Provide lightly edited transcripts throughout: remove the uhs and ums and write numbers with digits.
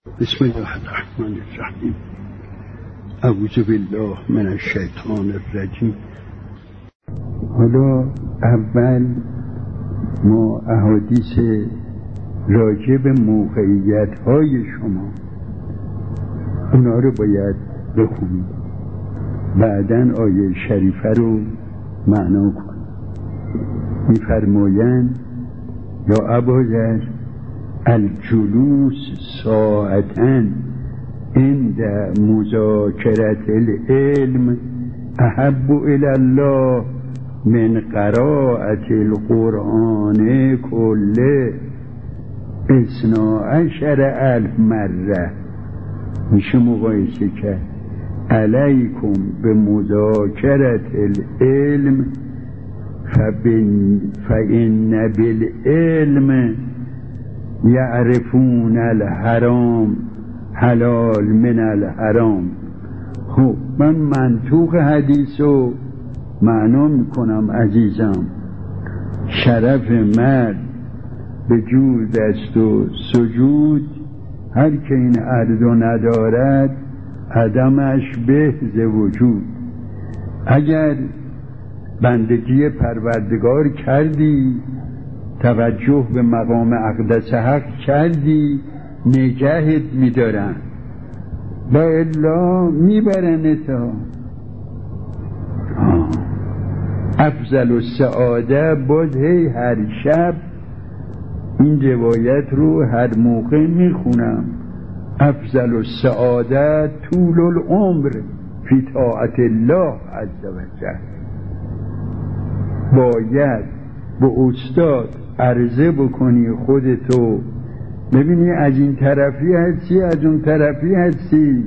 بسم الله الرحمن الرحیم. اعوذ بالله من الشیطان الرجیم. حالا اول ما احادیث راجع به موقعیت‌های شما اونا رو باید بخونیم، بعداً آیه شریفه رو معنا کنیم. می‌فرمایند یا ابوذر الجلوس ساعتاً عند مذاکرة العلم احب الی الله من قراءة القرآن کله 12,000 مرة. میشه مقایسه کرد. علیکم به مذاکرة العلم فإن بالعلم یعرفون الحرام حلال من الحرام. خب من منطوق حدیث رو معنا میکنم عزیزم. شرف مرد به جود است و سجود، هر که این اردو ندارد عدمش به ز وجود. اگر بندگی پروردگار کردی، توجه به مقام اقدس حق کردی، نگهت میدارن و الا میبرنتا. افضل السعاده باز هر شب این روایت رو هر موقع میخونم. افضل السعاده طول العمر فی طاعت الله عز و جل. باید به استاد عرضه بکنی خودتو، ببینی از این طرفی هستی از اون طرفی هستی،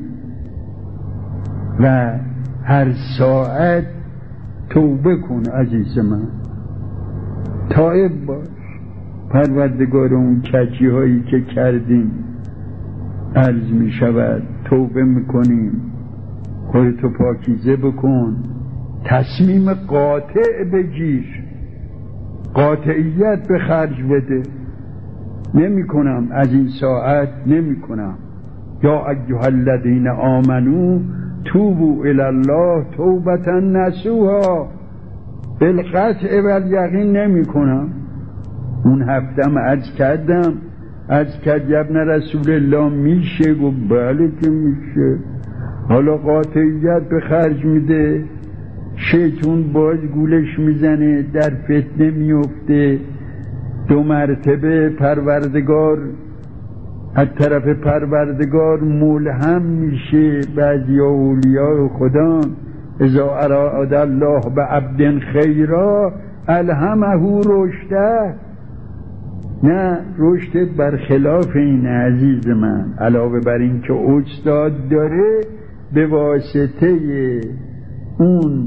و هر ساعت توبه کن عزیز من، تائب باش. پروردگار اون کجی هایی که کردیم عرض می شود، توبه میکنیم، خودتو پاکیزه بکن، تصمیم قاطع بگیر، قاطعیت به خرج بده. نمی کنم از این ساعت، نمی کنم. یا ایها الذین آمنو توبوا الی الله توبة نصوحا. بالقطع و الیقین نمی کنم. اون هفتم عرض کردم، ابن رسول الله میشه؟ گفت بله که میشه. حالا قاطعیت به خرج میده، شیطون باز گولش میزنه، در فتنه میفته. 2 مرتبه پروردگار از طرف پروردگار ملهم میشه. بعضی اولیاء خدا اذا اراد الله بعبد خیرا الهمه رشده. نه، رشد برخلاف این عزیز من. علاوه بر این که استاد داره، به واسطه اون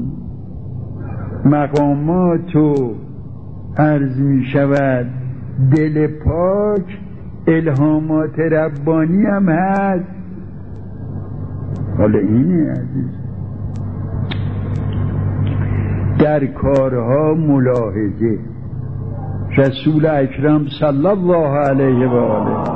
مقامات و عرض می شود دل پاک، الهامات ربانی هم هست. حالا اینه عزیز، در کارها ملاحظه. رسول اکرم صلی الله علیه و آله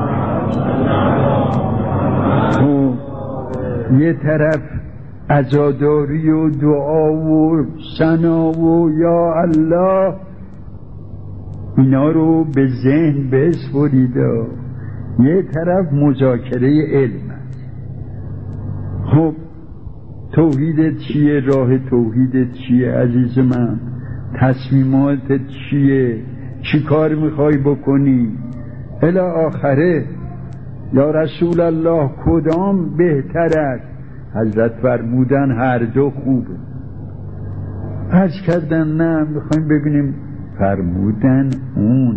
یه طرف عزاداری و دعا و ثنا و یا الله، اینا رو به ذهن بسپرید. یه طرف مذاکره علم است. خب توحیدت چیه؟ راه توحیدت چیه عزیز من؟ تصمیماتت چیه؟ چی کار میخوای بکنی؟ الی آخره. یا رسول الله کدام بهتر است؟ حضرت فرمودن هر دو خوبه. عرض کردن نه، میخوایم ببینیم. فرمودن اون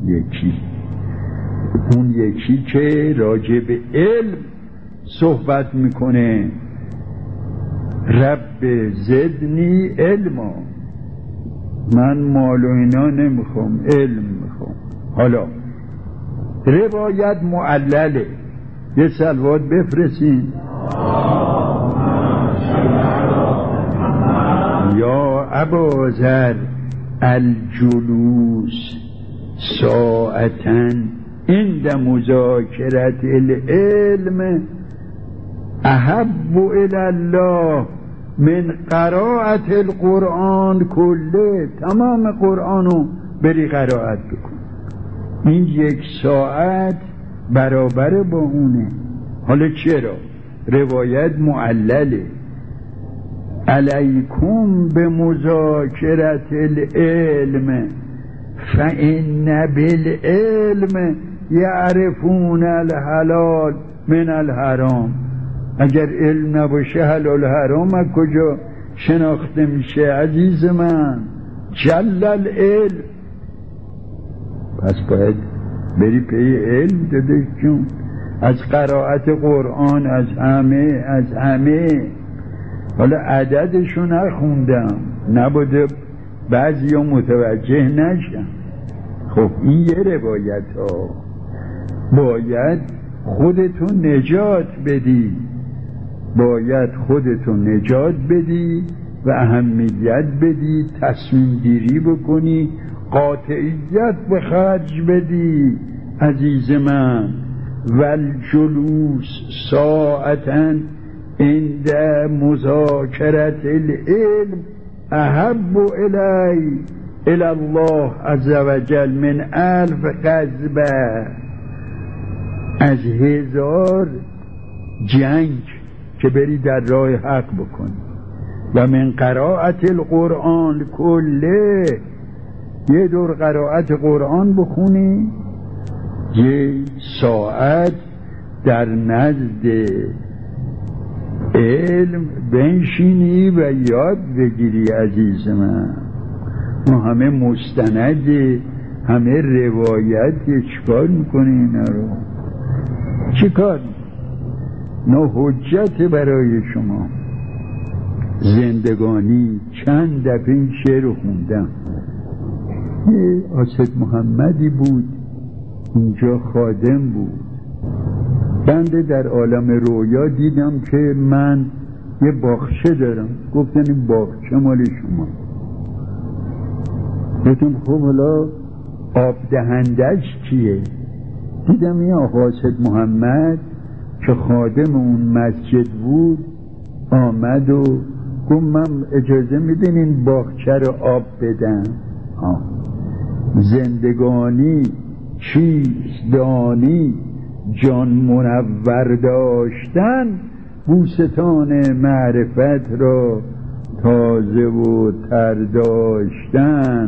یکی که راجع به علم صحبت میکنه. رب زدنی علما. من مال و اینا نمیخوام، علم میخوام. حالا روایت معلله، یه صلوات بفرستین. یا ابوذر الجلوس ساعتاً عند مذاکرة العلم احب الی الله من قراءة القرآن کله. تمام قرآنو بری قرائت بکن، این 1 ساعت برابر با اونه. حالا چرا؟ روایت معلله. علیکم بمذاکرة العلم فإن بالعلم یعرفون الحلال من الحرام. اگر علم نباشه حلال حرام از کجا شناخته میشه عزیز من؟ جل العلم. پس باید بری پی علم دادش جون، از قرائت قرآن، از همه. حالا عددشو نخوندم، نبوده بعضی ها متوجه نشن. خب این یه روایت ها. باید خودتو نجات بدی، باید خودتو نجات بدی و اهمیت بدی، تصمیم گیری بکنی، قاطعیت به خرج بدی عزیز من. والجلوس ساعتا عند مذاکرة العلم احب الی الله عز وجل من 1000 غضبه. از 1000 جنگ که بری در راه حق بکنی. و من قراءت القرآن کله، 1 دور قرائت قرآن بخونی، 1 ساعت در نزد علم بنشینی و یاد بگیری عزیز من. ما همه مستند، همه روایت، چیکار میکنی اینا رو؟ چیکار؟ نه حجت برای شما. زندگانی چند دفعه این شعر رو خوندم. یه آسد محمدی بود اینجا، خادم بود. بنده در عالم رویا دیدم که من یه باغچه دارم. گفتن این باغچه مال شما. گفتم خب حالا آب دهندش کیه؟ دیدم این آقا آسد محمد که خادم اون مسجد بود آمد و گفت من اجازه میدین این باغچه رو آب بدم؟ زندگانی چیست دانی جان منور داشتن، بوستان معرفت را تازه و تر داشتن.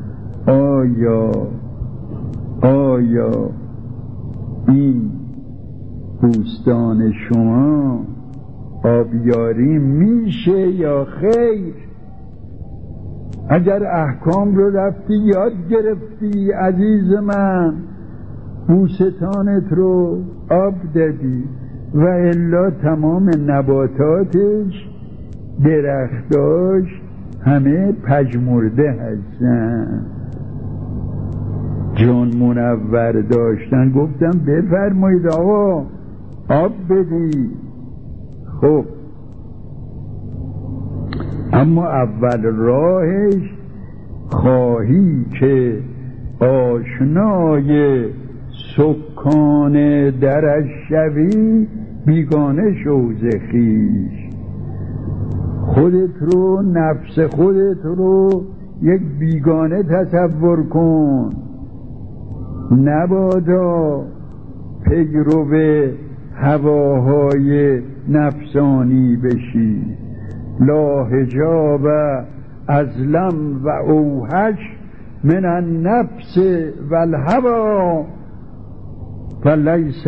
آیا این بوستان شما آبیاری میشه یا خیر؟ اگر احکام رو رفتی یاد گرفتی عزیز من، بوستانت رو آب دادی، و الا تمام نباتاتش، درختاش همه پژمرده هستن. جان منور داشتن. گفتم بفرمایید آقا آب بدی. خب اما اول راهش خواهی که آشنای سکان درش شوی، بیگانه شو ز خویش. خودت رو، نفس خودت رو یک بیگانه تصور کن، نبادا پیرو هواهای نفسانی بشی. لا حجاب ازلم و اوحش من النفس و الهوا، فلیس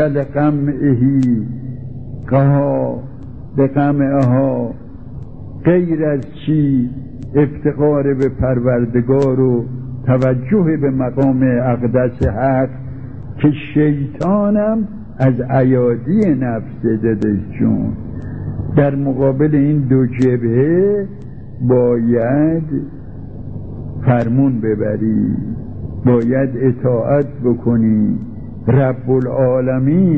لقمعها غیر از چی؟ افتقار به پروردگار و توجه به مقام اقدس حق، که شیطانم از ایادی نفس دادش جون. در مقابل این 2 جبهه باید فرمون ببری، باید اطاعت بکنی. رب العالمین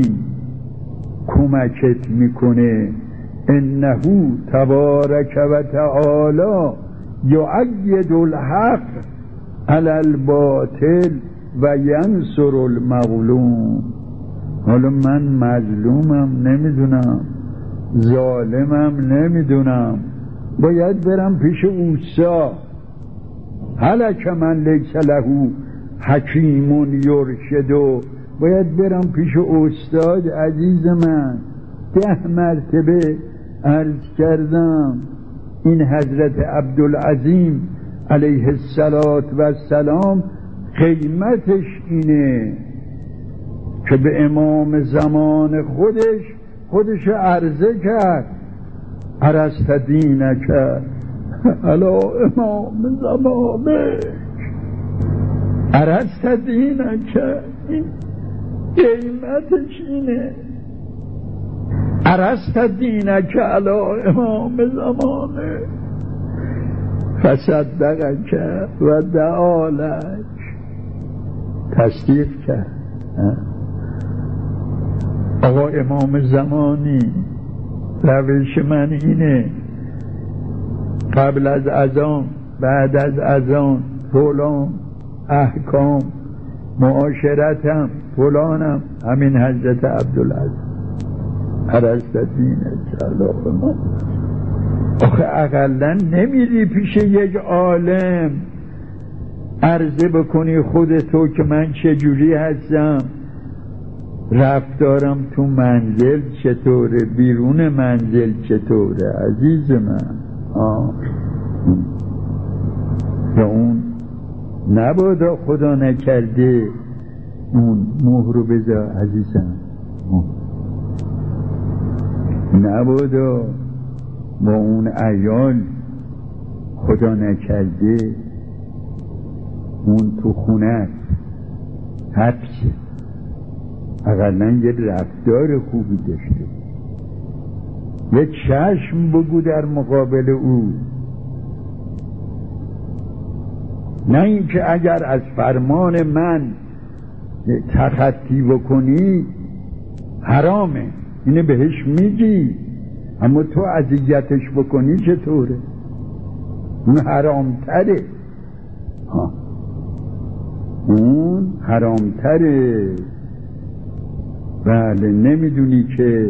کمکت میکنه. انه تبارک و تعالی یؤید الحق علی الباطل و ینصر المظلوم. حالا من مظلومم نمیدونم، ظالمم نمیدونم، باید برم پیش اوستا. هلک من لیس له حکیم یرشد، باید برم پیش استاد عزیز من. 10 مرتبه عرض کردم این حضرت عبدالعظیم علیه السلام قیمتش اینه که به امام زمان خودش عرضه کرد ارسط دینک علی امام زمانه، ارسط دینک، این قیمتش اینه، ارسط دینک علی امام زمانه فصدقک و دعالک، تصدیق کرد. آقا امام زمانی روش من اینه، قبل از اذان، بعد از اذان فلان احکام، معاشرتم فلانم، همین حضرت عبدالعظیم ارسط دینک علی امام. آخه اقلا نمیری پیش یک عالم عرضه بکنی خودتو که من چجوری هستم، رفتارم تو منزل چطوره، بیرون منزل چطوره عزیز من. یا اون نبادا خدا نکرده اون مهرو بذار عزیزم، نبادا با اون عیال خدا نکرده اون تو خونه حبسه، اقلا یه رفتار خوبی داشته، یه چشم بگو در مقابل او، نه اینکه اگر از فرمان من تخطی بکنی حرامه، اینه بهش میگی، اما تو اذیتش بکنی چطوره؟ اون حرامتره، اون حرامتره. بله نمیدونی که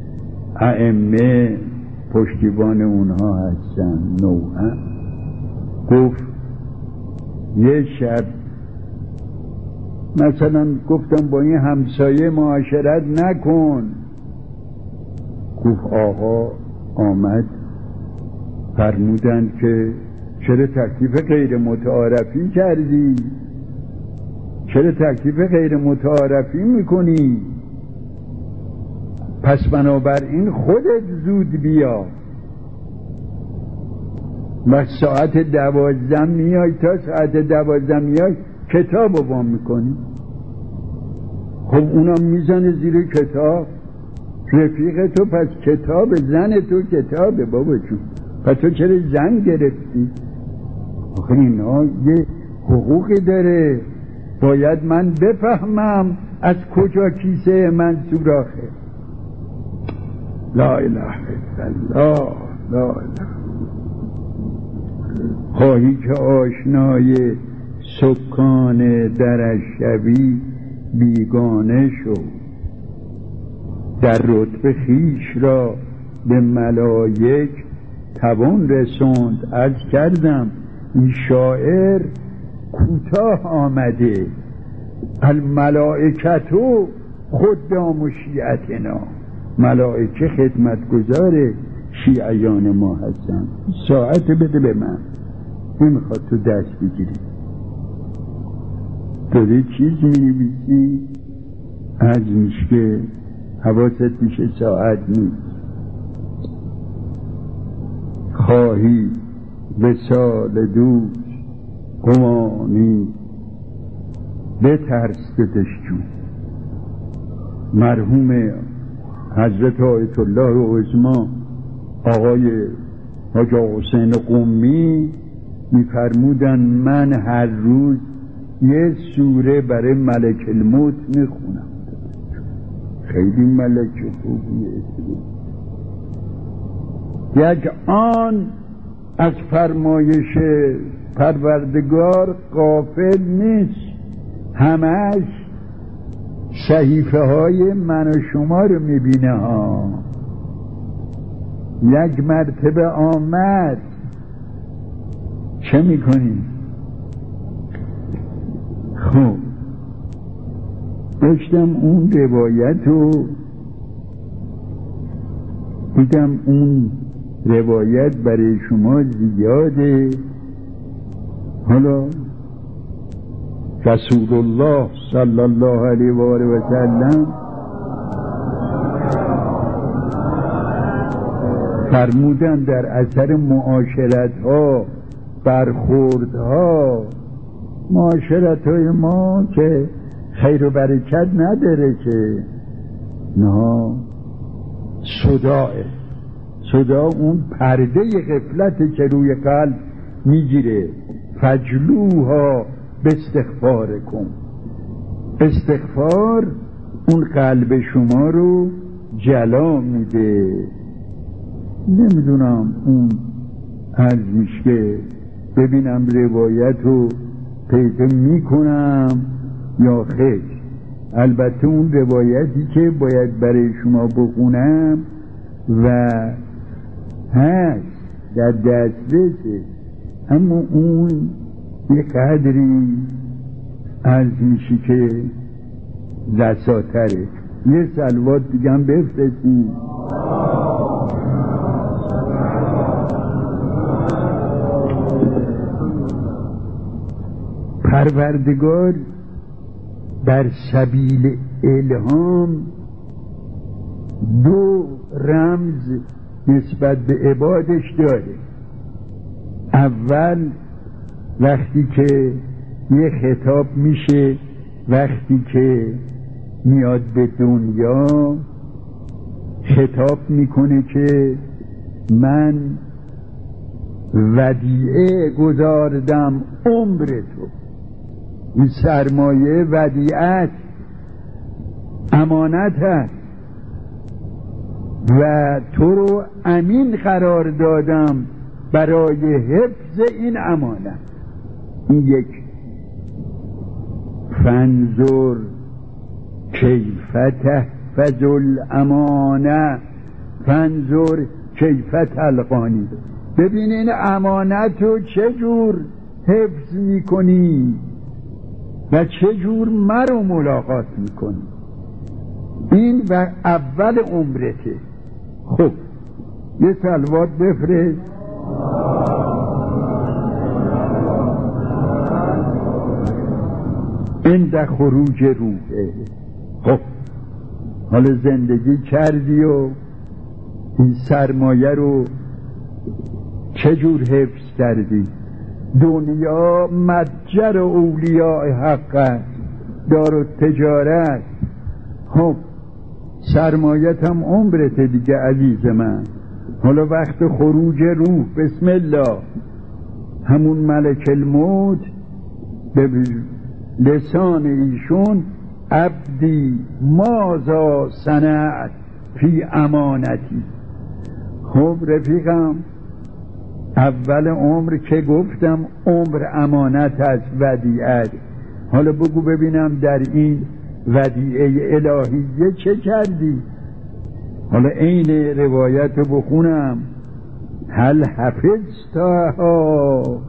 ائمه پشتیبان اونها هستن. نوعا گفت یه شب مثلا گفتم با این همسایه معاشرت نکن، گفت آقا آمد فرمودند که چرا تکلیف غیر متعارفی کردی، چرا تکلیف غیر متعارفی میکنی، پس بنابراین خودت زود بیا و ساعت 12 میای، تا ساعت 12 میای کتاب رو وام میکنی. خب اونم میزنه زیر کتاب، رفیق تو پس کتاب، زن تو کتابه بابا جون، پس تو چرا زن گرفتی؟ آخه اینا یه حقوقی داره، باید من بفهمم از کجا کیسه من سوراخه. لا اله الا الله، لا اله. خواهی که آشنای سکان درش شوی بیگانه شو، در رتبه خیش را به ملائک توان رسوند. عرض کردم این شاعر کوتاه آمده، الملائکتو خدام شیعتنا، ملائکه خدمتگزار شیعیان ما هستن. ساعت بده به من، نمیخواد تو دست بگیری، داری چیز می‌نویسی از میشه حواست میشه ساعت نیست. خواهی وصال دوست قمانی بترس دشجون. مرحوم حضرت آیت الله عظما آقای حاج حسین قمی میفرمودن من هر روز یه سوره برای ملک الموت میخونم، خیلی ملک خوبیه. یک آن از فرمایش پروردگار غافل نیست، همش صحیفه های من و شما رو میبینه ها. یک مرتبه آمد چه میکنی؟ خب داشتم اون روایت رو دیدم، اون روایت برای شما زیاده. حالا رسول الله صلی الله علیه و آله و سلم فرمودن در اثر معاشرت ها، برخورد ها، معاشرت های ما که خیر و برکت نداره که نه، صدا اون پرده غفلت که روی قلب میگیره. فجلوها باستغفار کن. استغفار اون قلب شما رو جلا میده. نمیدونم اون از میشه ببینم روایت رو پیدا میکنم یا خیر. البته اون روایتی که باید برای شما بخونم و هست در دسترسه، اما اون یه قدری از میشه که رساتره. یه صلوات دیگم بفرستیم. پروردگار بر سبیل الهام دو رمز نسبت به عبادش داره. اول وقتی که یه خطاب میشه، وقتی که میاد به دنیا خطاب میکنه که من ودیعه گذاردم عمر تو. این سرمایه ودیعت امانت هست و تو رو امین قرار دادم برای حفظ این امانت. این یک. فانظر کیف تحفظ الامانه فانظر کیف تلقانی. ببین این امانت رو چجور حفظ میکنی و چجور مرا ملاقات میکنی. این و اول عمرته. خب یه صلوات بفرست. عند خروج روحه. خب حالا زندگی کردی و این سرمایه رو چجور حفظ کردی؟ دنیا متجر اولیاء حق است، دار و تجارت. خب سرمایت هم عمرت دیگه عزیز من. حالا وقت خروج روح بسم الله، همون ملک الموت به لسان ایشون عبدی ماذا صنعت فی امانتی. خب رفیقم، اول عمر که گفتم عمر امانت از ودیعت. حالا بگو ببینم در این ودیعه الهیه چه کردی؟ حالا این روایت رو بخونم. هل حفظتها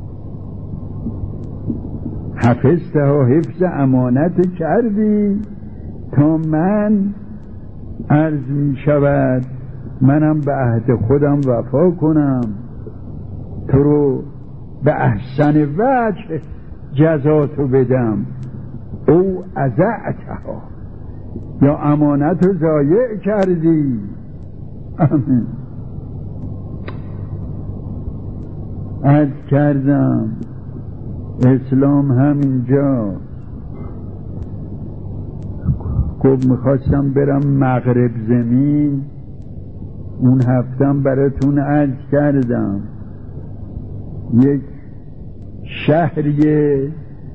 حفظ امانت کردی تا من عرض می شود منم به عهد خودم وفا کنم، تو رو به احسن وجه جزاتو بدم. او اضعتها، یا امانت رو ضایع کردی. عرض کردم اسلام همینجا. خب میخواستم برم مغرب زمین، اون هفتم براتون عرض کردم یک شهریه،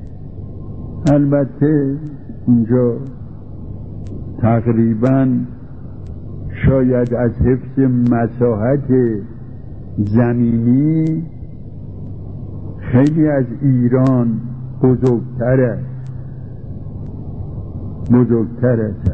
البته اونجا تقریبا شاید از حفظ مساحت زمینی خیلی از ایران بزرگتره. بزرگتر است.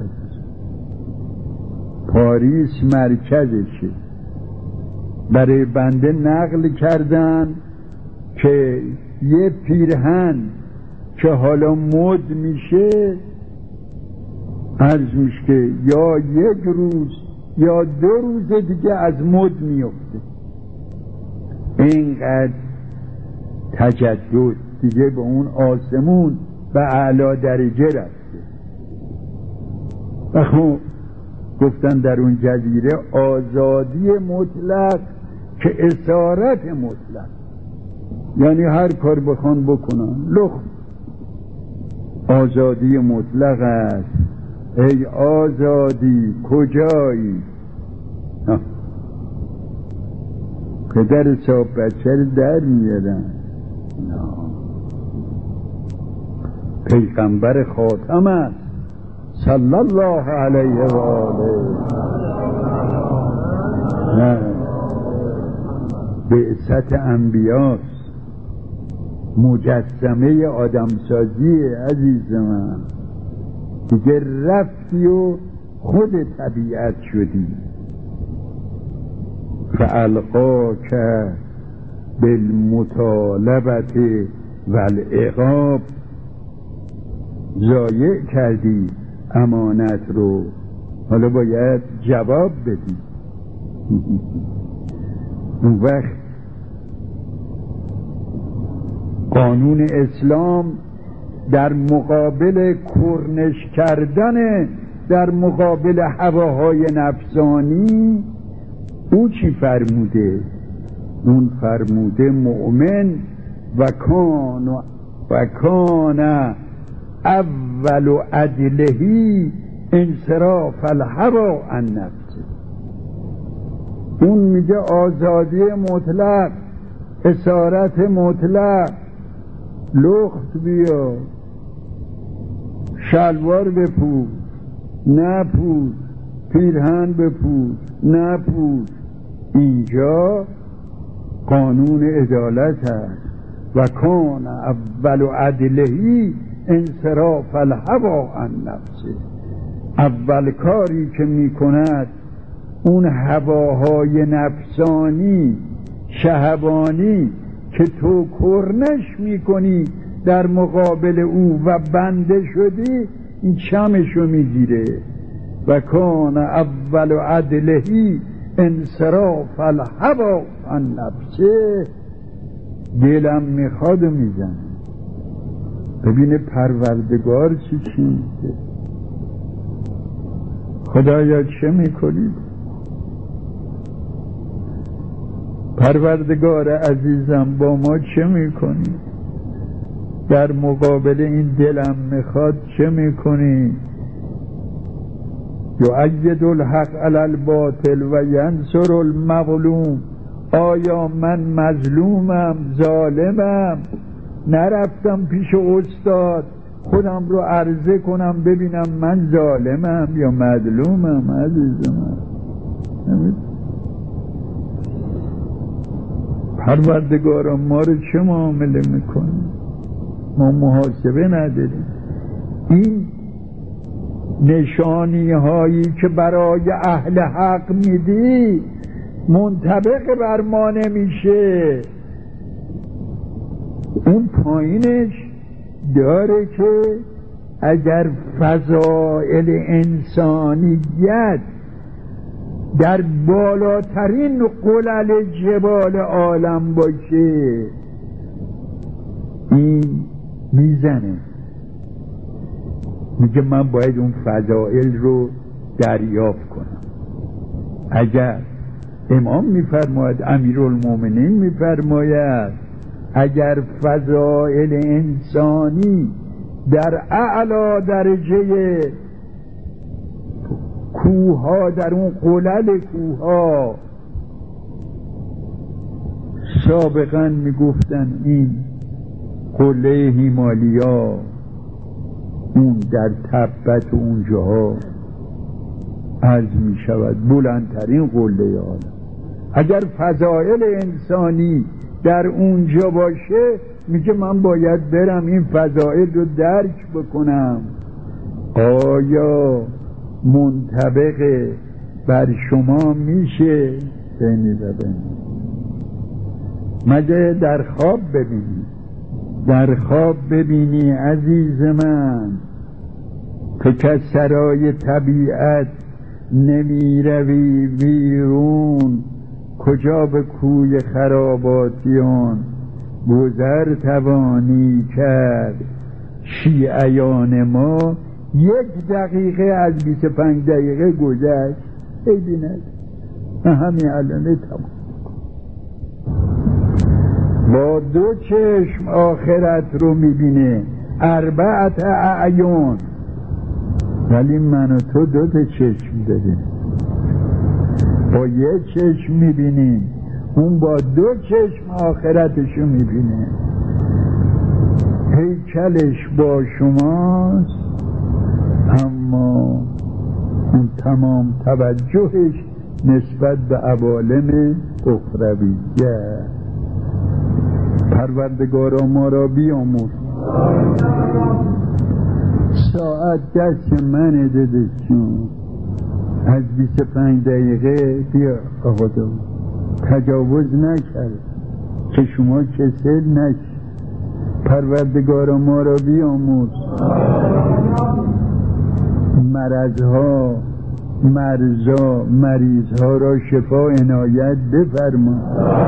پاریس مرکزشه. برای بنده نقل کردن که یه پیرهن که حالا مد میشه عرض میشه که یا یک روز یا 2 روز دیگه از مد میفته. اینقدر تجدد دیگه به اون آسمون به اعلی درجه رفته. خب گفتن در اون جزیره آزادی مطلق که اسارت مطلق، یعنی هر کار بخوان بکنن لخت. آزادی مطلق است. ای آزادی کجایی؟ پدر صاحب بچه رو در میارن. پیغمبر خاتم است صلی الله علیه و آله. نه، بعثت انبیاست، مجسمه آدمسازی عزیز من. دیگه رفتی و خود طبیعت شدی. فالقاک بالمطالبت والعقاب، ضایع کردی امانت رو، حالا باید جواب بدی. اون وقت قانون اسلام در مقابل کرنش کردن در مقابل هواهای نفسانی او چی فرموده؟ اون فرموده مؤمن و کان اول عدلهی انصراف الهوا عن نفسه. اون میگه آزادی مطلق، اسارت مطلق. لخت بیا، شلوار بپوش نپوش، پیرهن بپوش نپوش. اینجا قانون عدالت است. و کان اول عدلهی انصراف الهوا عن نفسه. اول کاری که میکند اون هواهای نفسانی شهوانی که تو کرنش میکنی در مقابل او و بنده شدی، این چمشو میگیره. و کان اول عدلهی انصراف الهوا عن نفسه. دلم میخواد و میزنه. ببینه پروردگار چی میگه. خدایا چه میکنید؟ پروردگار عزیزم با ما چه میکنی؟ در مقابل این دلم میخواد چه میکنی؟ یؤید الحق علی الباطل و ینصر المظلوم. آیا من مظلومم ظالمم؟ نرفتم پیش استاد خودم رو عرضه کنم ببینم من ظالمم یا مظلومم؟ عزیزم پروردگارا ما رو چه معامله میکنی؟ ما محاسبه نداریم. این نشانی هایی که برای اهل حق میدی منطبق بر ما نمیشه. اون پایینش داره که اگر فضائل انسانیت در بالاترین قلل جبال عالم باشه این میزنه، میگه من باید اون فضائل رو دریافت کنم. اگر امام میفرماید، امیرالمومنین میفرماید اگر فضائل انسانی در اعلی درجه کوها، در اون قلل کوها، سابقا میگفتن این قله هیمالیا اون در تبت اونجاها عرض می شود بلندترین قله عالم. اگر فضائل انسانی در اونجا باشه میگه من باید برم این فضائل رو درک بکنم. آیا منطبق بر شما میشه بینی و بینی؟ مگه در خواب ببینی؟ در خواب ببینی عزیز من که که سرای طبیعت نمی روی بیرون، کجا به کوی خراباتیان گذر توانی کرد؟ شیعیان ما 1 دقیقه از 25 دقیقه گذشت ببیند همین الانه تمام. با 2 چشم آخرت رو میبینه، 4 اعیون، ولی من و تو 2 چشم داریم. با 1 چشم میبینیم، اون با 2 چشم آخرتشو میبینه. هیکلش با شماست اما اون تمام توجهش نسبت به عوالم اخرویه. پروردگارا ما را بیامرز. ساعت دست من دادشون از 25 دقیقه بیا آقا داود تجاوز نکرد که شما کسل نشید. پروردگارا ما را بیامرز. مرضها مرزا مریضها را شفا عنایت بفرما.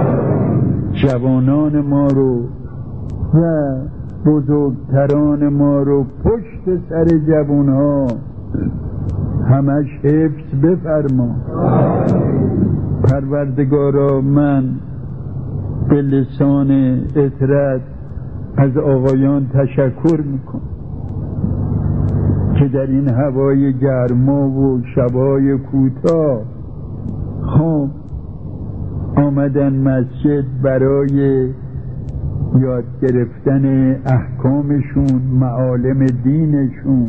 جوانان ما رو و بزرگتران ما رو پشت سر جوانها همش حفظ بفرما. پروردگارا من به لسان اطرت از آقایان تشکر میکنم که در این هوای گرما و شبای کوتاه خب آمدن مسجد برای یاد گرفتن احکامشون، معالم دینشون.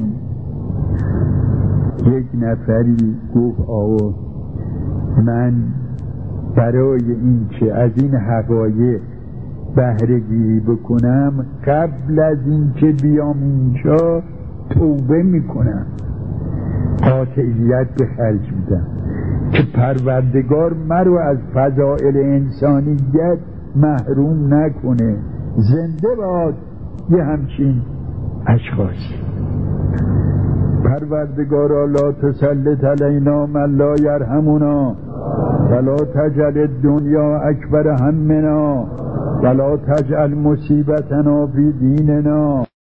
1 نفری گفت آقا من برای این که از این حقایق بهره گیری بکنم قبل از این که بیام اینجا توبه میکنم، قاطعیت به خرج میدم که پروردگار مرو از فضائل انسانیت محروم نکنه. زنده باد یه همچین اشخاص. پروردگارا لا تسلط علینا من لا یرحمنا ولا تجعل الدنیا اکبر همنا ولا تجعل مصیبتنا فی دیننا.